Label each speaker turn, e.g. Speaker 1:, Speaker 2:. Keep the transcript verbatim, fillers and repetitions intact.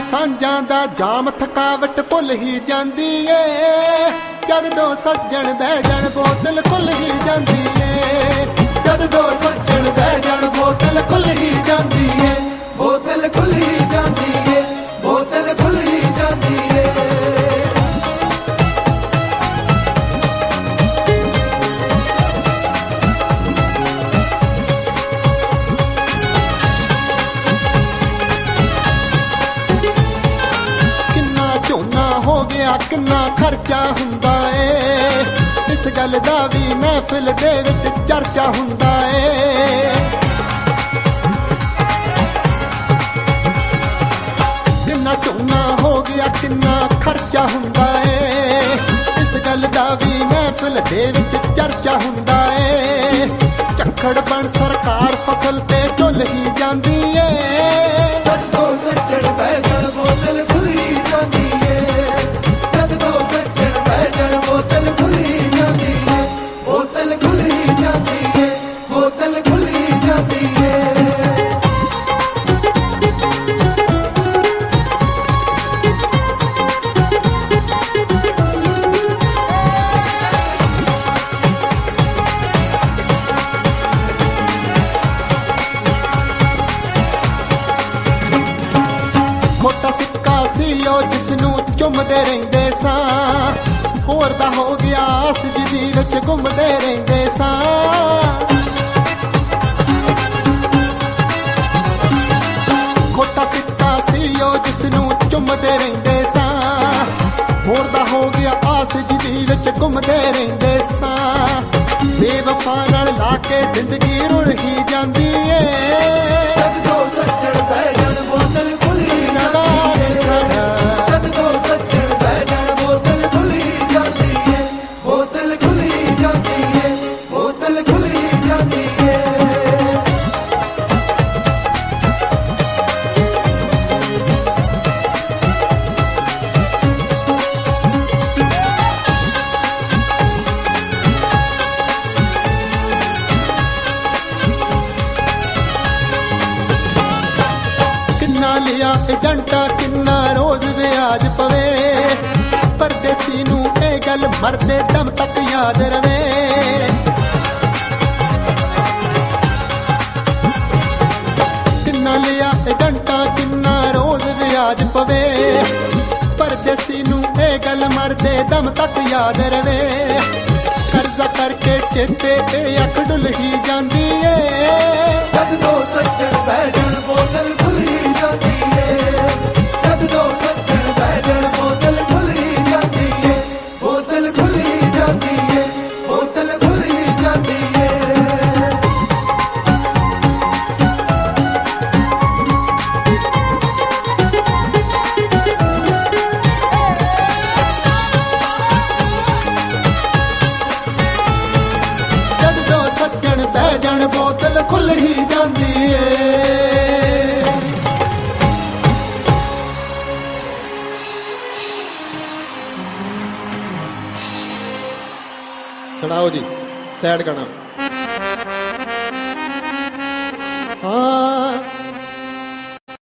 Speaker 1: ਸਾਂਝਾਂ ਦਾ ਜਾਮ ਥਕਾਵਟ ਭੁੱਲ ਹੀ ਜਾਂਦੀ ਏ। ਜਦ ਦੋ ਸੱਜਣ ਬਹਿ ਜਾਣ ਬੋਤਲ ਖੁੱਲ ਹੀ ਜਾਂਦੀ ਏ। ਜਦ ਦੋ ਸੱਜਣ ਬਹਿ ਜਾਣ ਬੋਤਲ ਖੁੱਲ ਹੀ ਜਾਂਦੀ ਏ। ਬੋਤਲ ਖੁੱਲ ਹੀ ਜਾਂਦੀ ਏ। ਬੋਤਲ ਖੁੱਲ ਹੀ ਜਾਂਦੀ ਏ। ਝੋਨਾ ਹੋ ਗਿਆ ਕਿੰਨਾ ਖਰਚਾ ਹੁੰਦਾ ਏ। ਇਸ ਗੱਲ ਦਾ ਵੀ ਮਹਿਫਿਲ ਦੇ ਵਿੱਚ ਚਰਚਾ ਹੁੰਦਾ ਏ। ਕਿੰਨਾ ਝੋਨਾ ਹੋ ਗਿਆ ਕਿੰਨਾ ਖਰਚਾ ਹੁੰਦਾ ਏ। ਇਸ ਗੱਲ ਦਾ ਵੀ ਮਹਿਫਿਲ ਦੇ ਵਿੱਚ ਚਰਚਾ ਹੁੰਦਾ ਏ। ਝੱਖੜ ਬਣ ਸਰਕਾਰ ਫਸਲ ਤੇ ਝੁੱਲ ਹੀ ਜਾਂਦੀ ਏ। ਜਦ ਦੋ ਸੱਜਣ ਬਹਿ ਜਾਣ ਬੋਤਲ ਖੁੱਲ ਹੀ ਜਾਂਦੀ ਏ। ਜਦ ਦੋ ਸੱਜਣ ਬਹਿ ਜਾਣ ਬੋਤਲ ਖੁੱਲ ਹੀ ਜਾਂਦੀ ਏ। ਬੋਤਲ ਖੁੱਲ ਹੀ ਜਾਂਦੀ ਏ। ਬੋਤਲ ਖੁੱਲ ਹੀ ਜਾਂਦੀ ਏ। ਮੋਟਾ ਸਿੱਕਾ ਸੀ ਉਹ ਜਿਸਨੂੰ ਚੁੰਮਦੇ ਰਹਿੰਦੇ ਸਾਂ। ਹੋਰ ਦਾ ਹੋ ਗਿਆ ਸਜਦੀ ਵਿੱਚ ਘੁੰਮਦੇ ਰਹਿੰਦੇ ਸਾਂ। ਮੋਟਾ ਸਿੱਕਾ ਸੀ ਉਹ ਜਿਸਨੂੰ ਚੁੰਮਦੇ ਰਹਿੰਦੇ ਸਾਂ। ਹੋਰ ਦਾ ਹੋ ਗਿਆ ਸਜਦੀ ਵਿੱਚ ਘੁੰਮਦੇ ਰਹਿੰਦੇ ਸਾਂ। ਬੇਵਫਾ ਨਾਲ ਲਾ ਕੇ ਜ਼ਿੰਦਗੀ ਰੁੜ ਹੀ ਜਾਂਦੀ ਏ। ਜਦ ਦੋ ਸੱਜਣ ਬਹਿ ਜਾਣ ਬੋਤਲ ਖੁੱਲ ਹੀ ਜਾਂਦੀ ਏ। ਜਦ ਦੋ ਸੱਜਣ ਬਹਿ ਜਾਣ ਬੋਤਲ ਖੁੱਲ ਹੀ ਜਾਂਦੀ ਏ। ਬੋਤਲ ਖੁੱਲ ਹੀ ਜਾਂਦੀ ਏ। ਬੋਤਲ ਖੁੱਲ ਹੀ ਜਾਂਦੀ ਏ। ਕਿੰਨਾ ਲਿਆ ਏਜੰਟਾ ਕਿੰਨਾ ਰੋਜ਼ ਵਿਆਜ ਪਵੇ। ਪਰਦੇਸੀ ਨੂੰ ਇਹ ਗੱਲ ਮਰਦੇ ਦਮ ਤੱਕ ਯਾਦ ਰਵੇ। ਕਿੰਨਾ ਲਿਆ ਏਜੰਟਾ ਕਿੰਨਾ ਰੋਜ਼ ਵਿਆਜ ਪਵੇ। ਪਰਦੇਸੀ ਨੂੰ ਇਹ ਗੱਲ ਮਰਦੇ ਦਮ ਤੱਕ ਯਾਦ ਰਵੇ। ਕਰਜ਼ਾ ਕਰਕੇ ਚੇਤੇ ਇਹ ਅੱਖ ਡੁੱਲ ਹੀ ਜਾਂਦੀ ਏ। ਜਦ ਦੋ ਸੱਜਣ ਬਹਿ ਜਾਣ ਬੋਤਲ ਖੁੱਲ ਹੀ ਜਾਂਦੀ ਏ। ਜਦ ਦੋ ਸੱਜਣ ਬਹਿ ਜਾਣ ਬੋਤਲ ਖੁੱਲ ਹੀ ਜਾਂਦੀ ਏ। ਬੋਤਲ ਖੁੱਲ ਹੀ ਜਾਂਦੀ ਏ। ਬੋਤਲ ਖੁੱਲ ਹੀ ਜਾਂਦੀ ਏ। ਜਦ ਦੋ ਸੱਜਣ ਬਹਿ ਜਾਣ ਬੋਤਲ ਖੁੱਲ ਹੀ ਜਾਂਦੀ ਏ। ਸੁਣਾਓ ਜੀ ਸੈਡ ਗਾਣਾ।